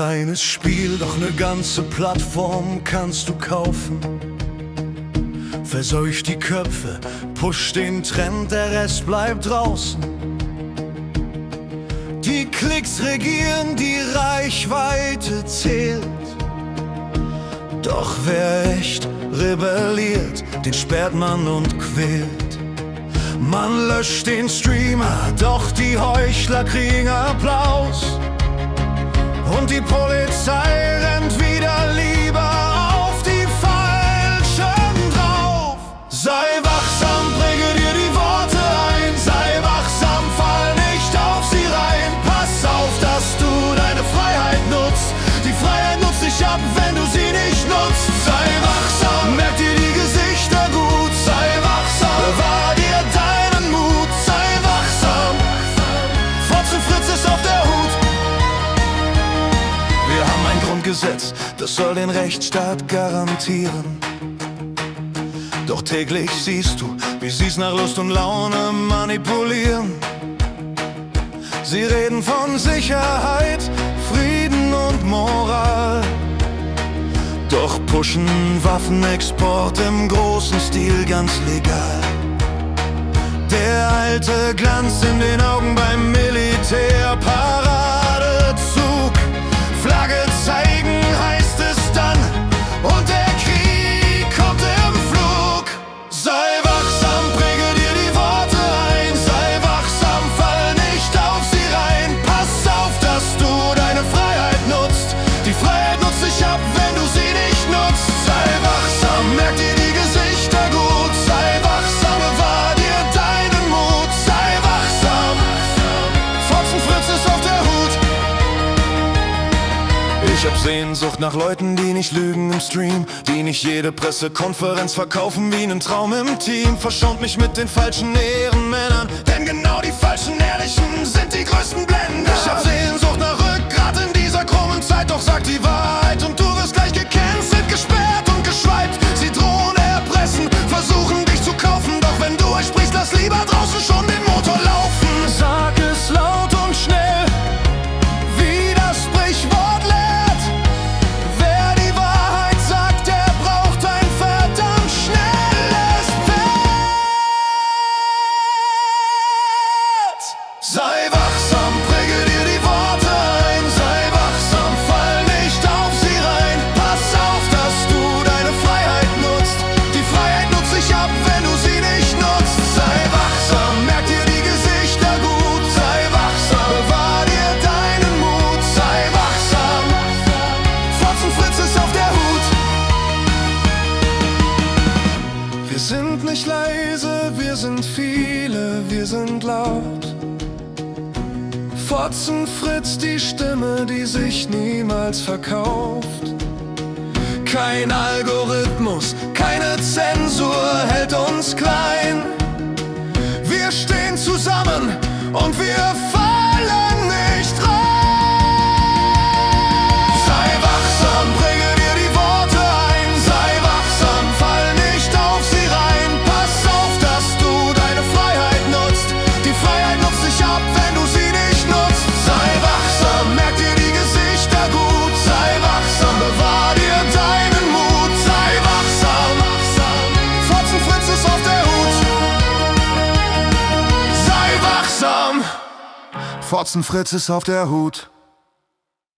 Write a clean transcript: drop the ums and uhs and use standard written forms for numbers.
kleines Spiel, doch ne ganze Plattform kannst du kaufen. Verseucht die Köpfe, push den Trend, der Rest bleibt draußen. Die Klicks regieren, die Reichweite zählt. Doch wer echt rebelliert, den sperrt man und quält. Man löscht den Streamer, doch die Heuchler kriegen Applaus. Und die Polizei rennt wieder lieber auf die Falschen drauf. Sei wachsam, präge dir die Worte ein. Sei wachsam, fall nicht auf sie rein. Pass auf, dass du deine Freiheit nutzt. Die Freiheit nutzt dich ab, wenn du sie nicht nutzt. Sei wachsam, merk dir die Gesichter gut. Sei wachsam, bewahr dir deinen Mut. Sei wachsam, Fotzen Fritz ist auf der Hut. Wir haben ein Grundgesetz, das soll den Rechtsstaat garantieren. Doch täglich siehst du, wie sie's nach Lust und Laune manipulieren. Sie reden von Sicherheit, Frieden und Moral, doch pushen Waffenexport im großen Stil ganz legal. Der alte Glanz in den Augen beim Militär, Paradezug. Flagge zeigen heißt es dann, und der Krieg kommt im Flug. Sei wachsam, präge dir die Worte ein. Sei wachsam, fall nicht auf sie rein. Pass auf, dass du deine Freiheit nutzt. Die Freiheit nutzt dich ab, wenn du sie nicht nutzt. Sei wachsam, merk dir die Gesichter gut. Sei wachsam, bewahr dir deinen Mut. Sei wachsam, Fotzen Fritz ist auf der Hut. Ich hab Sehnsucht nach Leuten, die nicht lügen im Stream, die nicht jede Pressekonferenz verkaufen wie nen Traum im Team. Verschont mich mit den falschen Ehrenmännern, denn genau die falschen Ehrlichen sind die größten Blender. Ich hab Sehnsucht nach Rückgrat in dieser krummen Zeit, doch sag die Wahrheit und du wirst gleich gecancelt, gesperrt und geschweibt. Sie drohen erpressen, versuchen dich zu kaufen, doch wenn du euch sprichst, lass lieber draußen schon den Motor laufen. Sag es laut und schnell, wie das Sprichwort lehrt. Wer die Wahrheit sagt, der braucht ein verdammt schnelles Pferd. Sei wachsam, präge dir die Worte ein. Sei wachsam, fall nicht auf sie rein. Pass auf, dass du deine Freiheit nutzt. Die Freiheit nutzt dich ab, wenn du sie nicht nutzt. Sei wachsam, merk dir die Gesichter gut. Sei wachsam, bewahr dir deinen Mut. Sei wachsam, Fotzen Fritz ist auf der Hut. Wir sind nicht leise, wir sind viele, wir sind laut. Fotzen Fritz, die Stimme, die sich niemals verkauft. Kein Algorithmus, keine Zensur hält uns klein. Wir stehen zusammen und wir fallen nicht rein. Sei wachsam, bringe dir die Worte ein. Sei wachsam, fall nicht auf sie rein. Pass auf, dass du deine Freiheit nutzt. Die Freiheit nutzt dich ab, wenn du sie nicht nutzt. Sei wachsam, merk dir die Gesichter gut. Sei wachsam, bewahr dir deinen Mut. Sei wachsam, Fotzen Fritz ist auf der Hut. Sei wachsam, Fotzen Fritz ist auf der Hut.